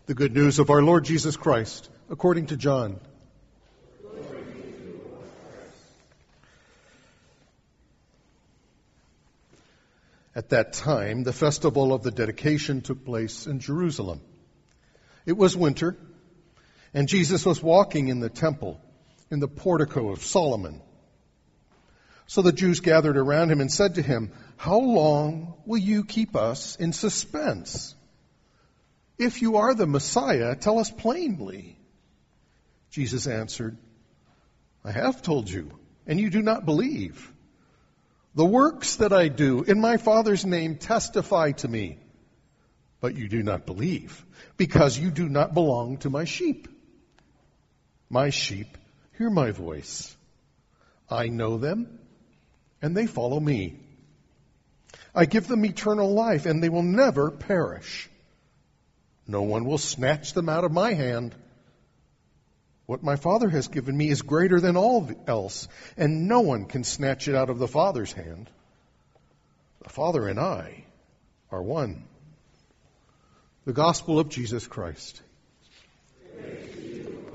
The good news of our Lord Jesus Christ, according to John. At that time, the festival of the dedication took place in Jerusalem. It was winter, and Jesus was walking in the temple, in the portico of Solomon. So the Jews gathered around him and said to him, "How long will you keep us in suspense? If you are the Messiah, tell us plainly." Jesus answered, "I have told you, and you do not believe. The works that I do in my Father's name testify to me, but you do not believe, because you do not belong to my sheep. My sheep hear my voice. I know them, and they follow me. I give them eternal life, and they will never perish. No one will snatch them out of my hand. What my Father has given me is greater than all else, and no one can snatch it out of the Father's hand. The Father and I are one." The Gospel of Jesus Christ. Praise to you, Lord.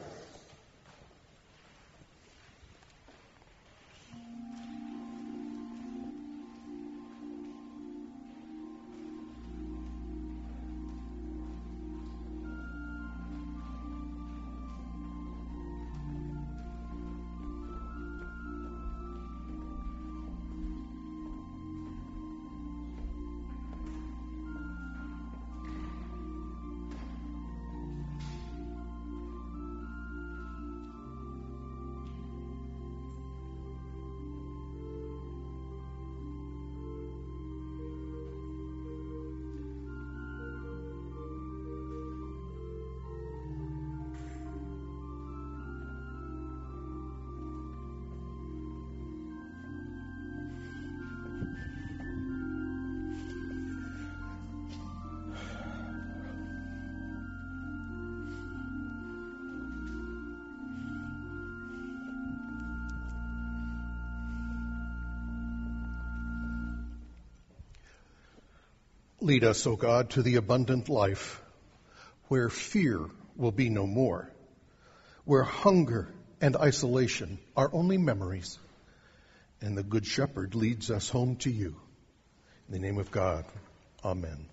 Lead us, O God, to the abundant life, where fear will be no more, where hunger and isolation are only memories, and the Good Shepherd leads us home to you. In the name of God, amen.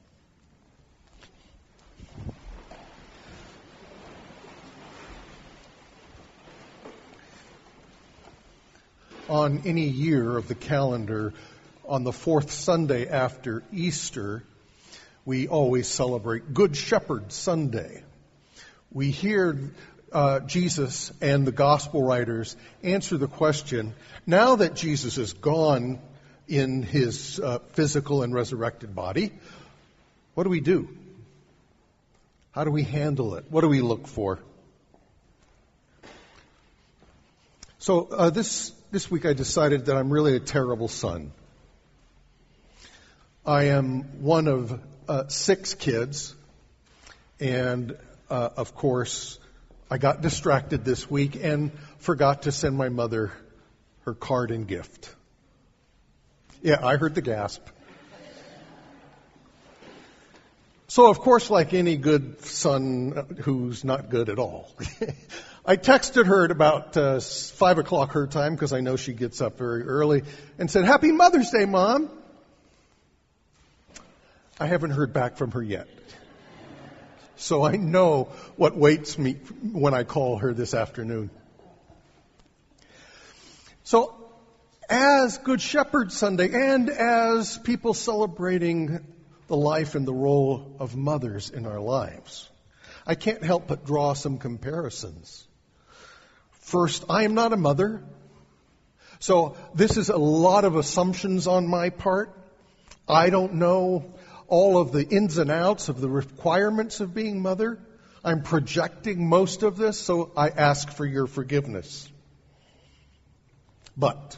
On any year of the calendar, on the fourth Sunday after Easter, we always celebrate Good Shepherd Sunday. We hear Jesus and the gospel writers answer the question, now that Jesus is gone in his physical and resurrected body, what do we do? How do we handle it? What do we look for? So this week I decided that I'm really a terrible son. I am one of 6 kids, and of course, I got distracted this week and forgot to send my mother her card and gift. Yeah, I heard the gasp. So, of course, like any good son who's not good at all, I texted her at about 5 o'clock her time, because I know she gets up very early, and said, "Happy Mother's Day, Mom." I haven't heard back from her yet. So I know what waits me when I call her this afternoon. So as Good Shepherd Sunday and as people celebrating the life and the role of mothers in our lives, I can't help but draw some comparisons. First, I am not a mother. So this is a lot of assumptions on my part. I don't know all of the ins and outs of the requirements of being mother. I'm projecting most of this, so I ask for your forgiveness. But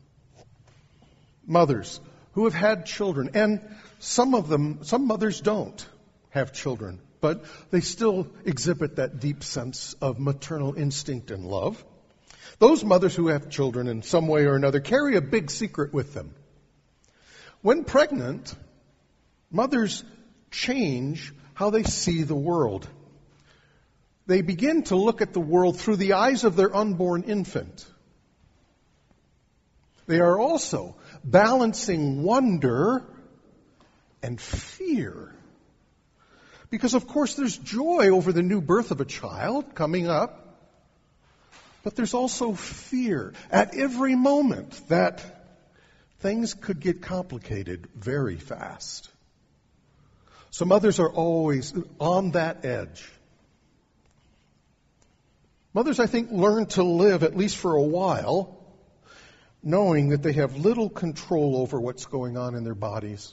mothers who have had children, and some mothers don't have children, but they still exhibit that deep sense of maternal instinct and love. Those mothers who have children in some way or another carry a big secret with them. When pregnant, mothers change how they see the world. They begin to look at the world through the eyes of their unborn infant. They are also balancing wonder and fear. Because, of course, there's joy over the new birth of a child coming up. But there's also fear at every moment that things could get complicated very fast. So mothers are always on that edge. Mothers, I think, learn to live, at least for a while, knowing that they have little control over what's going on in their bodies.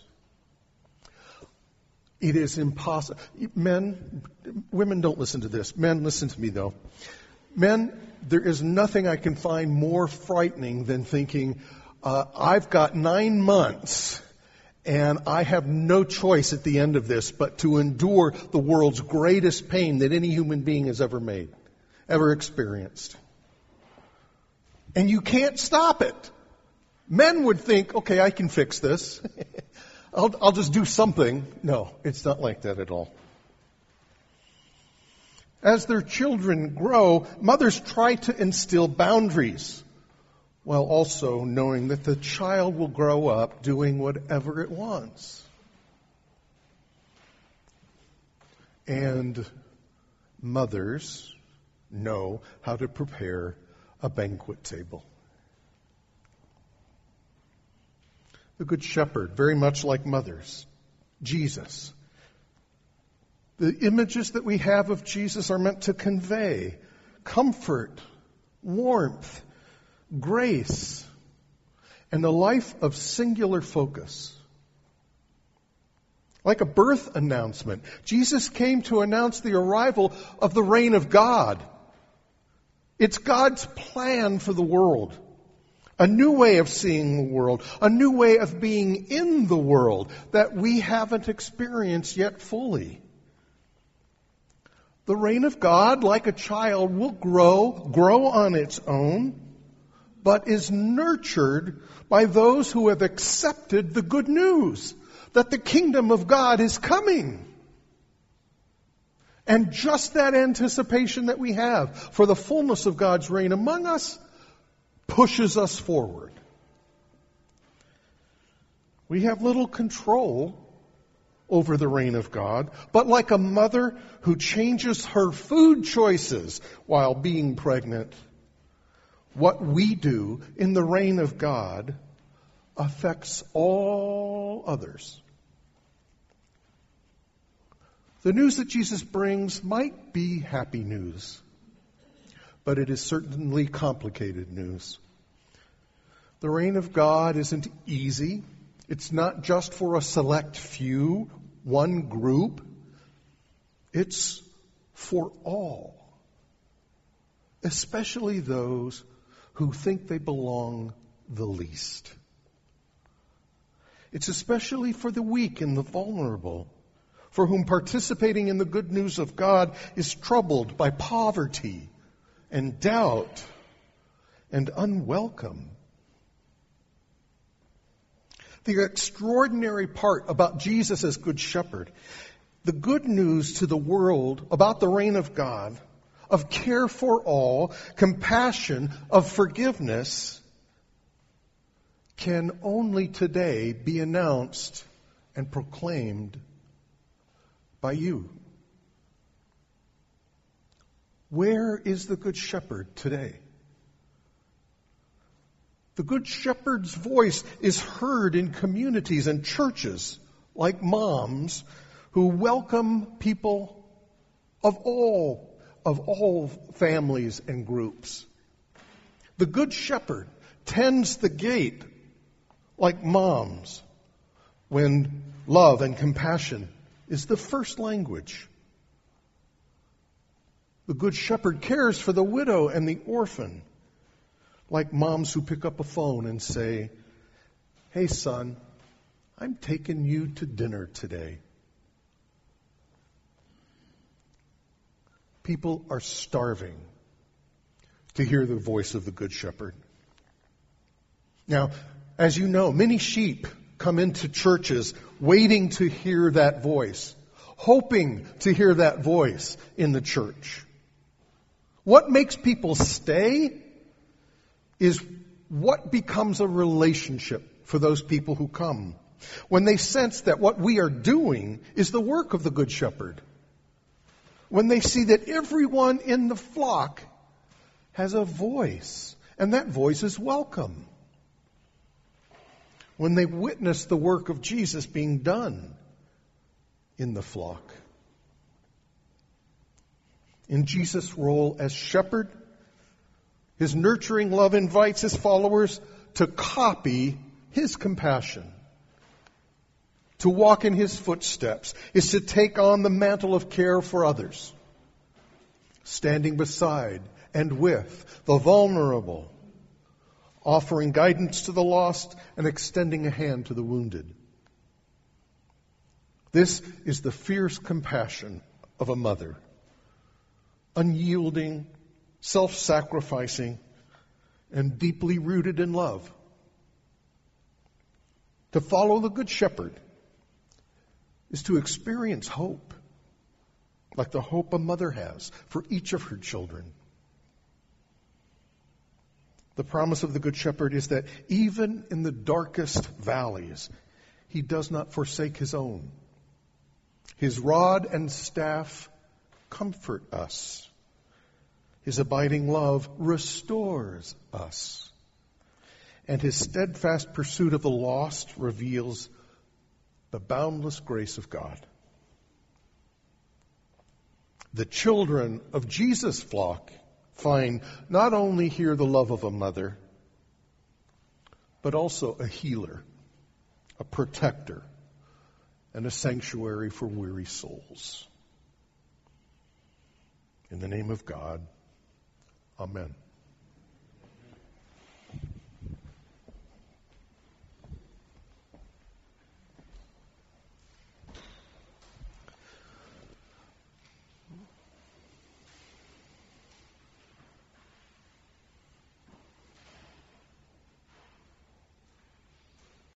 It is impossible. Women don't listen to this. Men, listen to me though. Men, there is nothing I can find more frightening than thinking, I've got 9 months and I have no choice at the end of this but to endure the world's greatest pain that any human being has ever experienced. And you can't stop it. Men would think, okay, I can fix this. I'll just do something. No, it's not like that at all. As their children grow, mothers try to instill boundaries, while also knowing that the child will grow up doing whatever it wants. And mothers know how to prepare a banquet table. The Good Shepherd, very much like mothers, Jesus. The images that we have of Jesus are meant to convey comfort, warmth, grace, and a life of singular focus. Like a birth announcement, Jesus came to announce the arrival of the reign of God. It's God's plan for the world. A new way of seeing the world. A new way of being in the world that we haven't experienced yet fully. The reign of God, like a child, will grow on its own, but is nurtured by those who have accepted the good news that the kingdom of God is coming. And just that anticipation that we have for the fullness of God's reign among us pushes us forward. We have little control over the reign of God, but like a mother who changes her food choices while being pregnant, what we do in the reign of God affects all others. The news that Jesus brings might be happy news, but it is certainly complicated news. The reign of God isn't easy. It's not just for a select few, one group. It's for all, especially those who think they belong the least. It's especially for the weak and the vulnerable, for whom participating in the good news of God is troubled by poverty and doubt and unwelcome. The extraordinary part about Jesus as Good Shepherd, the good news to the world about the reign of God, of care for all, compassion, of forgiveness, can only today be announced and proclaimed by you. Where is the Good Shepherd today? The Good Shepherd's voice is heard in communities and churches like moms who welcome people of all families and groups. The Good Shepherd tends the gate like moms when love and compassion is the first language. The Good Shepherd cares for the widow and the orphan, like moms who pick up a phone and say, "Hey son, I'm taking you to dinner today." People are starving to hear the voice of the Good Shepherd. Now, as you know, many sheep come into churches waiting to hear that voice, hoping to hear that voice in the church. What makes people stay is what becomes a relationship for those people who come. When they sense that what we are doing is the work of the Good Shepherd. When they see that everyone in the flock has a voice, and that voice is welcome. When they witness the work of Jesus being done in the flock. In Jesus' role as shepherd, his nurturing love invites his followers to copy his compassion. To walk in his footsteps is to take on the mantle of care for others, standing beside and with the vulnerable, offering guidance to the lost and extending a hand to the wounded. This is the fierce compassion of a mother, unyielding, self-sacrificing, and deeply rooted in love. To follow the Good Shepherd is to experience hope, like the hope a mother has for each of her children. The promise of the Good Shepherd is that even in the darkest valleys, he does not forsake his own. His rod and staff comfort us. His abiding love restores us. And his steadfast pursuit of the lost reveals the boundless grace of God. The children of Jesus' flock find not only here the love of a mother, but also a healer, a protector, and a sanctuary for weary souls. In the name of God, amen.